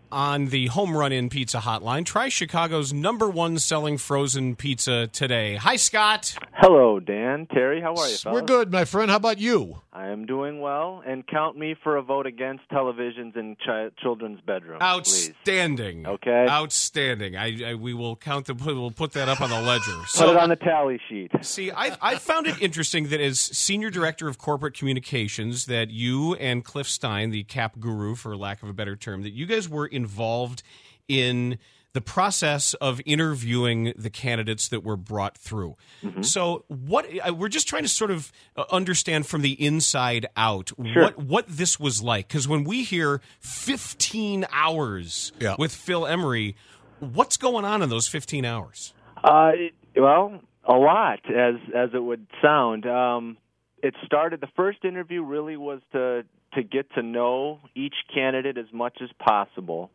on the Home Run In Pizza Hotline. Try Chicago's #1 selling frozen pizza today. Hi, Scott. Hello, Dan. Terry, how are you, fellas? We're good, my friend. How about you? I am doing well, and count me for a vote against televisions in children's bedrooms. Outstanding. Please. Okay. Outstanding. We will count we'll put that up on the ledger. Put it on the tally sheet. See, I found it interesting that as Senior Director of Corporate Communications, that you and Cliff Stein, the cap guru, for lack of a better term, that you guys were involved in the process of interviewing the candidates that were brought through. Mm-hmm. So we're just trying to sort of understand from the inside out what this was like. Because when we hear 15 hours with Phil Emery, what's going on in those 15 hours? Well, a lot, as it would sound. It started, the first interview really was to get to know each candidate as much as possible.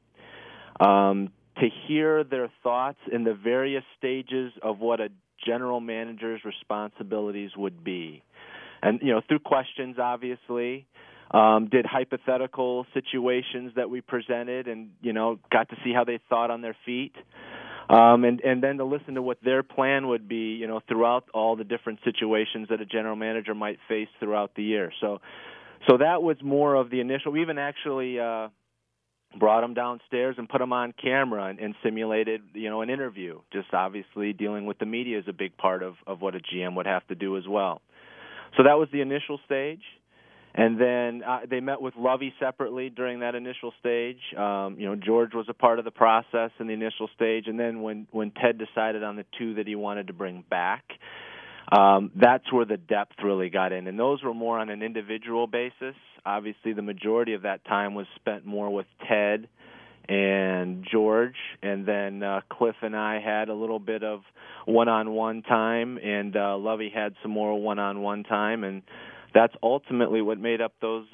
To hear their thoughts in the various stages of what a general manager's responsibilities would be. And, through questions, obviously, did hypothetical situations that we presented and, got to see how they thought on their feet. And then to listen to what their plan would be, throughout all the different situations that a general manager might face throughout the year. So that was more of the initial. We even actually brought them downstairs and put them on camera and simulated, an interview. Just obviously dealing with the media is a big part of what a GM would have to do as well. So that was the initial stage. And then they met with Lovey separately during that initial stage. George was a part of the process in the initial stage. And then when Ted decided on the two that he wanted to bring back, that's where the depth really got in. And those were more on an individual basis. Obviously, the majority of that time was spent more with Ted and George. And then Cliff and I had a little bit of one-on-one time, and Lovey had some more one-on-one time. And that's ultimately what made up those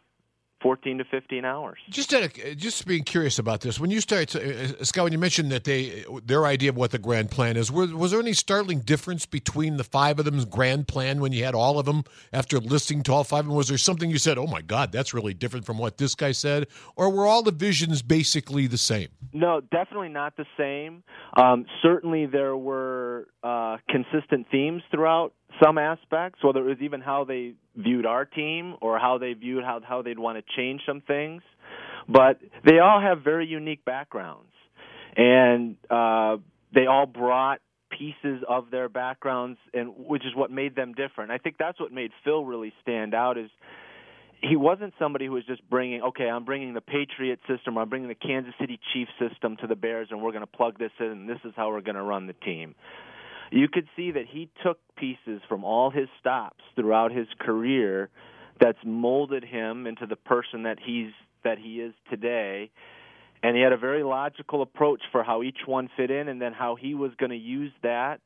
14 to 15 hours. Just being curious about this, when you started, Scott, when you mentioned that their idea of what the grand plan is, was there any startling difference between the five of them's grand plan when you had all of them after listening to all five of them? Was there something you said, oh my God, that's really different from what this guy said? Or were all the visions basically the same? No, definitely not the same. Certainly there were consistent themes throughout some aspects, whether it was even how they viewed our team or how they viewed how they'd want to change some things. But they all have very unique backgrounds, and they all brought pieces of their backgrounds, and which is what made them different. I think that's what made Phil really stand out, is he wasn't somebody who was just I'm bringing the Patriot system, or I'm bringing the Kansas City Chiefs system to the Bears, and we're going to plug this in, and this is how we're going to run the team. You could see that he took pieces from all his stops throughout his career that's molded him into the person that he is today, and he had a very logical approach for how each one fit in, and then how he was going to use that,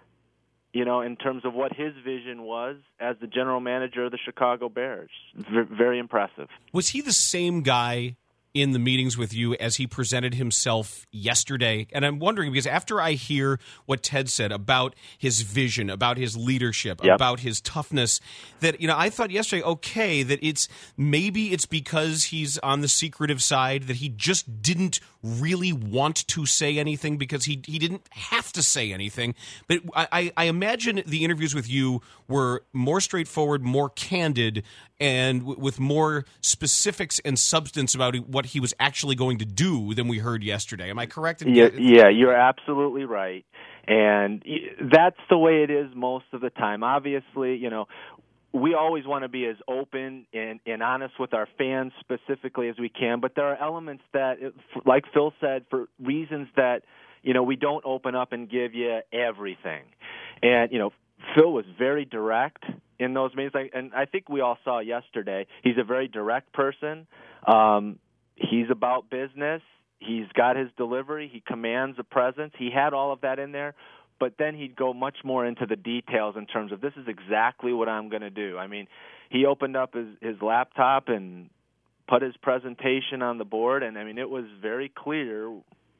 in terms of what his vision was as the general manager of the Chicago Bears. Very impressive. Was he the same guy in the meetings with you as he presented himself yesterday? And I'm wondering, because after I hear what Ted said about his vision, about his leadership, about his toughness, that, I thought yesterday, that it's because he's on the secretive side, that he just didn't really want to say anything because he didn't have to say anything. But I imagine the interviews with you were more straightforward, more candid, and with more specifics and substance about what he was actually going to do than we heard yesterday. Am I correct? Yeah, you're absolutely right. And that's the way it is most of the time. Obviously, we always want to be as open and honest with our fans specifically as we can, but there are elements that, like Phil said, for reasons that, we don't open up and give you everything. And, Phil was very direct in those meetings, and I think we all saw yesterday. He's a very direct person. He's about business. He's got his delivery. He commands a presence. He had all of that in there, but then he'd go much more into the details in terms of, this is exactly what I'm going to do. I mean, he opened up his laptop and put his presentation on the board, and, it was very clear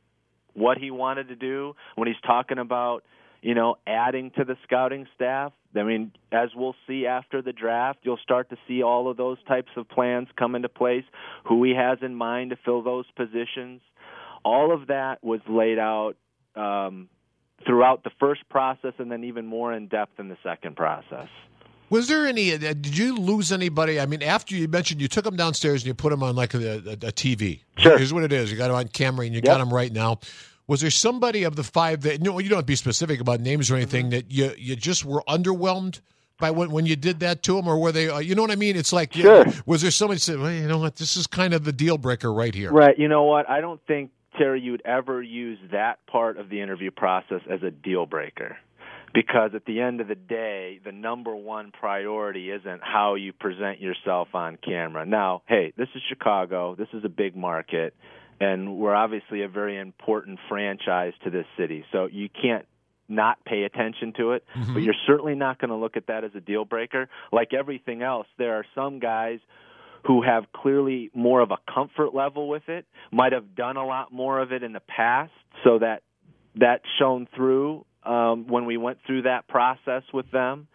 what he wanted to do when he's talking about, adding to the scouting staff. I mean, as we'll see after the draft, you'll start to see all of those types of plans come into place, who he has in mind to fill those positions. All of that was laid out throughout the first process and then even more in depth in the second process. Was there any? Did you lose anybody? I mean, after you mentioned you took them downstairs and you put them on like a TV. Sure. Here's what it is. You got them on camera and you got them right now. Was there somebody of the five that, you don't have to be specific about names or anything, that you just were underwhelmed by when you did that to them? Or were they, you know what I mean? It's like, sure. Was there somebody that said, well, you know what, this is kind of the deal breaker right here? Right. You know what? I don't think, Terry, you would ever use that part of the interview process as a deal breaker. Because at the end of the day, the number one priority isn't how you present yourself on camera. Now, hey, this is Chicago. This is a big market, and we're obviously a very important franchise to this city. So you can't not pay attention to it, but you're certainly not going to look at that as a deal breaker. Like everything else, there are some guys who have clearly more of a comfort level with it, might have done a lot more of it in the past, so that shone through when we went through that process with them.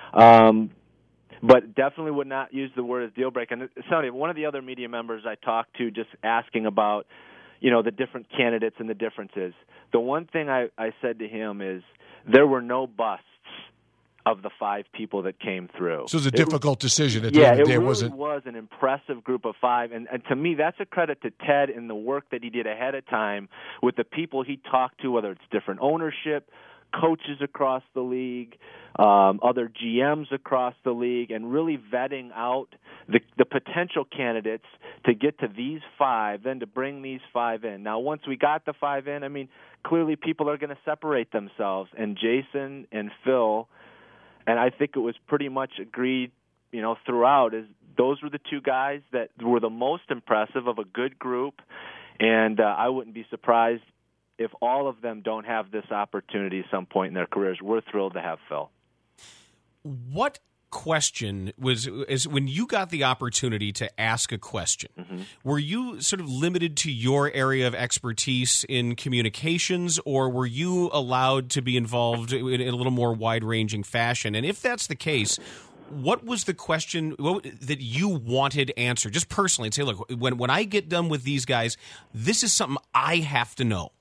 But definitely would not use the word as deal breaker. And Sonny, one of the other media members I talked to, just asking about, the different candidates and the differences. The one thing I said to him is there were no busts of the five people that came through. So it was a difficult decision at the end of the day, wasn't it? It was an impressive group of five, and to me, that's a credit to Ted and the work that he did ahead of time with the people he talked to, whether it's different ownership, coaches across the league, other GMs across the league, and really vetting out the potential candidates to get to these five, then to bring these five in. Now, once we got the five in, I mean, clearly people are going to separate themselves, and Jason and Phil, and I think it was pretty much agreed, throughout, is those were the two guys that were the most impressive of a good group, and I wouldn't be surprised if all of them don't have this opportunity at some point in their careers. We're thrilled to have Phil. What question is when you got the opportunity to ask a question, were you sort of limited to your area of expertise in communications, or were you allowed to be involved in a little more wide-ranging fashion? And if that's the case, what was the question that you wanted answered, just personally, and say, look, when I get done with these guys, this is something I have to know?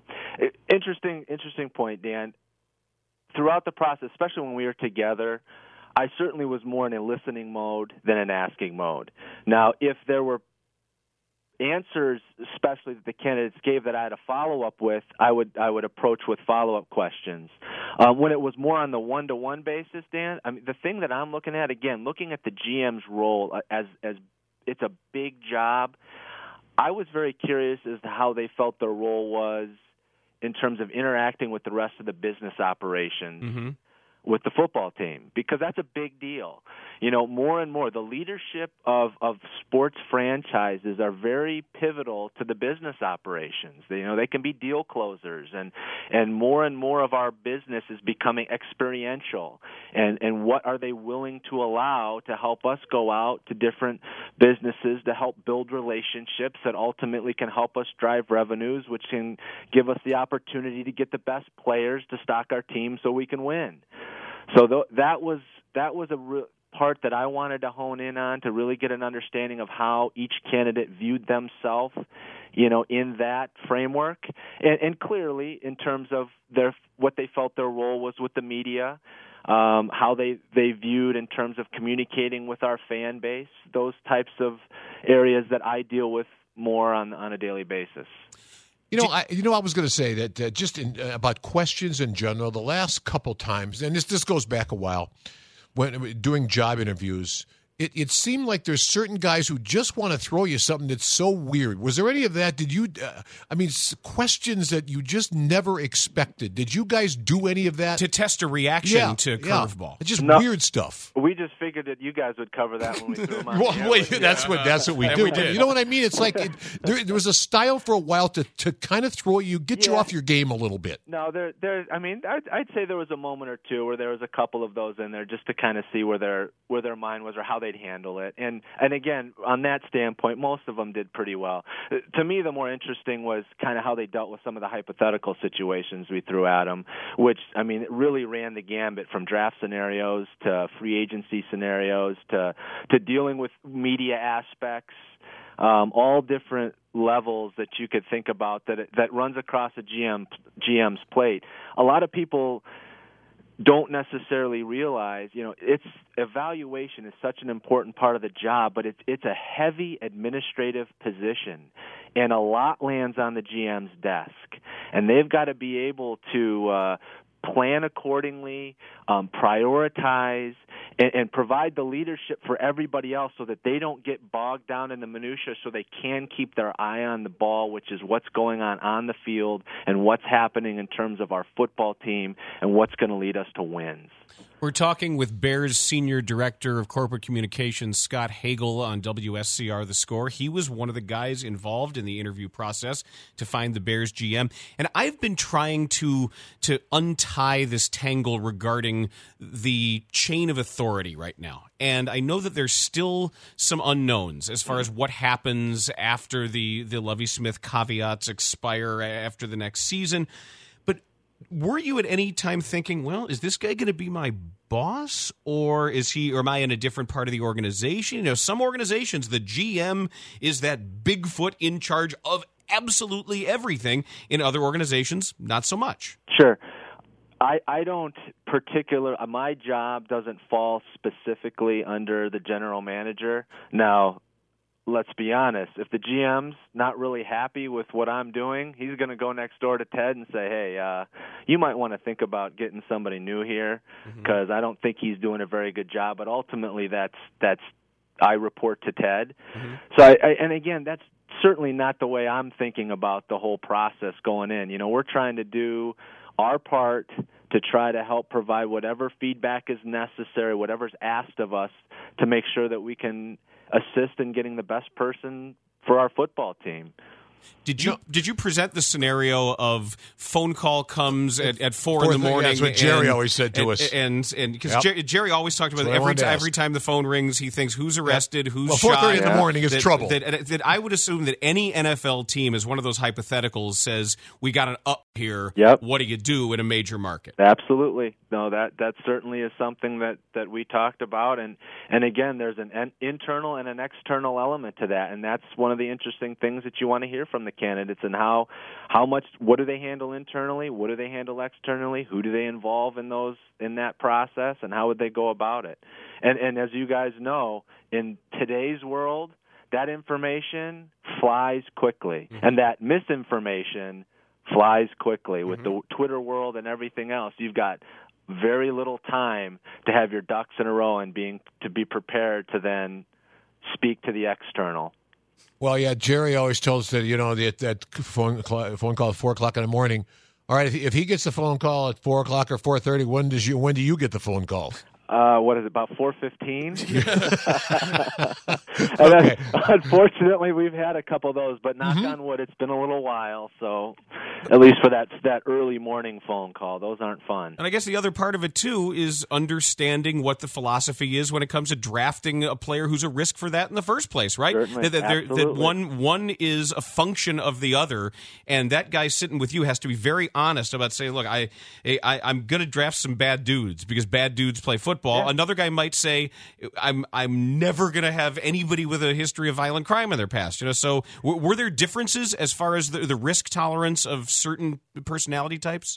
Interesting point, Dan. Throughout the process, especially when we were together, I certainly was more in a listening mode than an asking mode. Now, if there were answers, especially that the candidates gave, that I had a follow-up with, I would approach with follow-up questions. When it was more on the one-to-one basis, Dan, I mean, the thing that I'm looking at, again, looking at the GM's role as it's a big job, I was very curious as to how they felt their role was in terms of interacting with the rest of the business operations with the football team, because that's a big deal. More and more, the leadership of sports franchises are very pivotal to the business operations. They can be deal closers, and more of our business is becoming experiential. And what are they willing to allow to help us go out to different businesses to help build relationships that ultimately can help us drive revenues, which can give us the opportunity to get the best players to stock our team so we can win. So that was a part that I wanted to hone in on, to really get an understanding of how each candidate viewed themselves, in that framework, and clearly in terms of what they felt their role was with the media, how they viewed in terms of communicating with our fan base, those types of areas that I deal with more on a daily basis. I was going to say that just about questions in general, the last couple times, and this goes back a while, when doing job interviews, it seemed like there's certain guys who just want to throw you something that's so weird. Was there any of that? Did you, questions that you just never expected? Did you guys do any of that? To test a reaction to curveball. It's just weird stuff. We just figured that you guys would cover that when we threw them on. That's what we do. We did. You know what I mean? It's like there was a style for a while to kind of throw you, get you off your game a little bit. No, I'd say there was a moment or two where there was a couple of those in there just to kind of see where their mind was or how they they'd handle it. And again, on that standpoint, most of them did pretty well. To me, the more interesting was kind of how they dealt with some of the hypothetical situations we threw at them, which, I mean, it really ran the gambit from draft scenarios to free agency scenarios to dealing with media aspects, all different levels that you could think about that runs across a GM's plate. A lot of people don't necessarily realize, it's evaluation is such an important part of the job, but it's a heavy administrative position, and a lot lands on the GM's desk, and they've got to be able to plan accordingly, prioritize, and provide the leadership for everybody else so that they don't get bogged down in the minutia, so they can keep their eye on the ball, which is what's going on the field and what's happening in terms of our football team and what's going to lead us to wins. We're talking with Bears Senior Director of Corporate Communications, Scott Hagel, on WSCR The Score. He was one of the guys involved in the interview process to find the Bears GM. And I've been trying to untie this tangle regarding the chain of authority right now. And I know that there's still some unknowns as far as what happens after the Lovie Smith caveats expire after the next season. Were you at any time thinking, well, is this guy going to be my boss, or am I in a different part of the organization? Some organizations, the GM is that Bigfoot in charge of absolutely everything. In other organizations, not so much. Sure. I don't my job doesn't fall specifically under the general manager. Now, let's be honest, if the GM's not really happy with what I'm doing, he's going to go next door to Ted and say, hey, you might want to think about getting somebody new here because I don't think he's doing a very good job. But ultimately, that's I report to Ted. So, and again, that's certainly not the way I'm thinking about the whole process going in. We're trying to do our part to try to help provide whatever feedback is necessary, whatever's asked of us to make sure that we can assist in getting the best person for our football team. Did you present the scenario of phone call comes at 4 in the morning? That's what Jerry always said to us. And because Jerry always talked about every time the phone rings, he thinks who's arrested, who's shot. 4:30 in the morning is trouble. That I would assume that any NFL team is one of those hypotheticals says, we got an up here. Yep. What do you do in a major market? Absolutely. No, that certainly is something that we talked about. And again, there's an internal and an external element to that. And that's one of the interesting things that you want to hear from the candidates, and how much, what do they handle internally, what do they handle externally, who do they involve in that process, and how would they go about it. And as you guys know, in today's world, that information flies quickly, and that misinformation flies quickly. With the Twitter world and everything else, you've got very little time to have your ducks in a row and to be prepared to then speak to the external. Well, yeah, Jerry always tells us that, that phone call at 4 o'clock in the morning. All right, if he gets the phone call at 4 o'clock or 4:30, when do you get the phone call? What is it, about 4:15? Okay. Unfortunately, we've had a couple of those, but knock on wood, it's been a little while. So, at least for that early morning phone call, those aren't fun. And I guess the other part of it too is understanding what the philosophy is when it comes to drafting a player who's a risk for that in the first place, right? Certainly. That one is a function of the other, and that guy sitting with you has to be very honest about saying, "Look, I'm going to draft some bad dudes because bad dudes play football." Yeah. Another guy might say, I'm never going to have anybody with a history of violent crime in their past. So were there differences as far as the risk tolerance of certain personality types?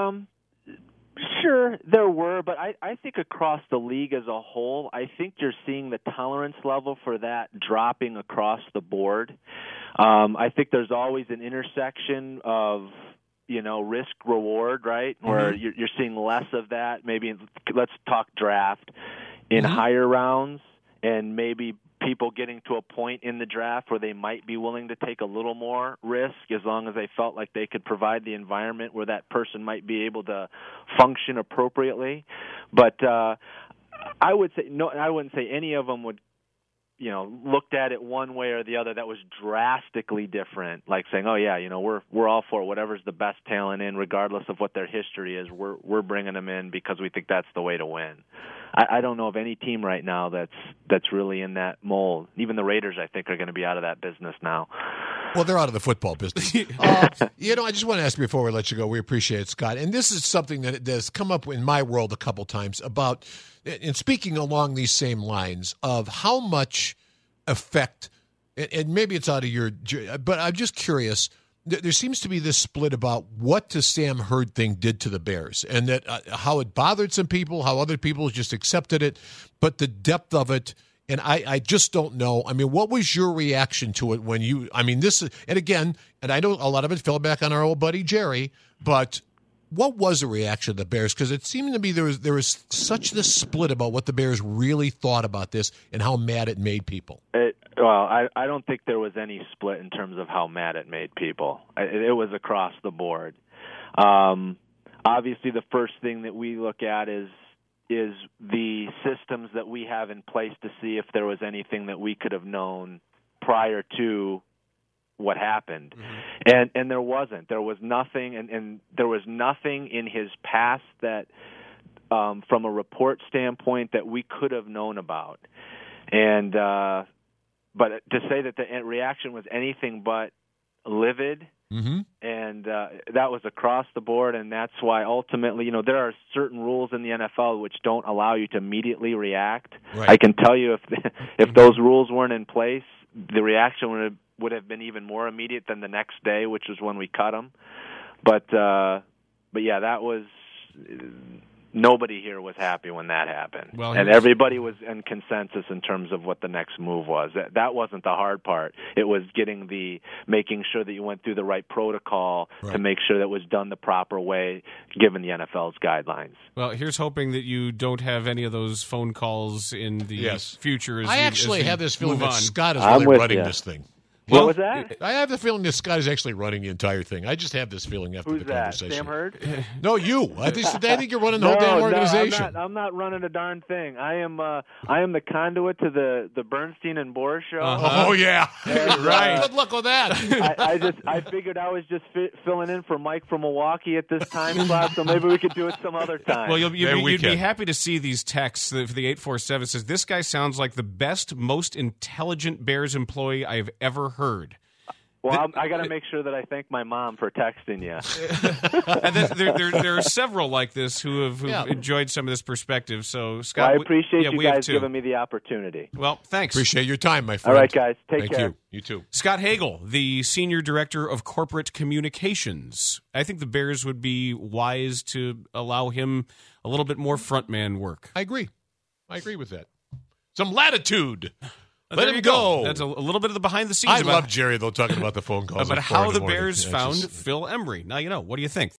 Sure, there were, but I think across the league as a whole, I think you're seeing the tolerance level for that dropping across the board. I think there's always an intersection of risk reward, right? Where you're seeing less of that. Maybe let's talk draft in higher rounds, and maybe people getting to a point in the draft where they might be willing to take a little more risk as long as they felt like they could provide the environment where that person might be able to function appropriately. But I would say no. I wouldn't say any of them would looked at it one way or the other that was drastically different, like saying, oh, yeah, we're all for whatever's the best talent in, regardless of what their history is. We're bringing them in because we think that's the way to win. I don't know of any team right now that's really in that mold. Even the Raiders, I think, are going to be out of that business now. Well, they're out of the football business. I just want to ask you before we let you go, we appreciate it, Scott. And this is something that has come up in my world a couple times about, and speaking along these same lines, of how much effect, and maybe it's out of your, but I'm just curious, there seems to be this split about what the Sam Hurd thing did to the Bears, and that how it bothered some people, how other people just accepted it, but the depth of it. And I just don't know. I mean, what was your reaction to it when you – I mean, this – and again, and I know a lot of it fell back on our old buddy Jerry, but what was the reaction of the Bears? Because it seemed to me there was such this split about what the Bears really thought about this and how mad it made people. I don't think there was any split in terms of how mad it made people. It was across the board. Obviously, the first thing that we look at is the systems that we have in place to see if there was anything that we could have known prior to what happened. Mm-hmm. And there wasn't. There was nothing, and there was nothing in his past that, from a report standpoint, that we could have known about. And but to say that the reaction was anything but livid, mm-hmm. and that was across the board, and that's why ultimately, there are certain rules in the NFL which don't allow you to immediately react. Right. I can tell you if those rules weren't in place, the reaction would have been even more immediate than the next day, which was when we cut them. But yeah, that was. Nobody here was happy when that happened. Well, and everybody was in consensus in terms of what the next move was. That wasn't the hard part. It was making sure that you went through the right protocol to make sure that it was done the proper way, given the NFL's guidelines. Well, here's hoping that you don't have any of those phone calls in the future. I actually have this feeling that Scott is really running this thing. What was that? I have the feeling that Scott is actually running the entire thing. I just have this feeling after the conversation. Who's that? Sam Hurd? No, you. I think you're running the whole damn organization. No, I'm not running a darn thing. I am the conduit to the Bernstein and Bohr show. Uh-huh. Oh yeah, right. Good luck with that. I figured I was just filling in for Mike from Milwaukee at this time slot, so maybe we could do it some other time. Well, you'd be happy to see these texts for the 847. Says this guy sounds like the best, most intelligent Bears employee I've ever heard. Well, I got to make sure that I thank my mom for texting you. And there are several like this who've enjoyed some of this perspective. So, Scott, I appreciate you guys giving me the opportunity. Well, thanks. Appreciate your time, my friend. All right, guys. Take care. Thank you. You too. Scott Hagel, the Senior Director of Corporate Communications. I think the Bears would be wise to allow him a little bit more frontman work. I agree with that. Some latitude. Let him go. That's a little bit of the behind the scenes. I love Jerry, though, talking about the phone calls. About how the Bears found Phil Emery. Now you know. What do you think?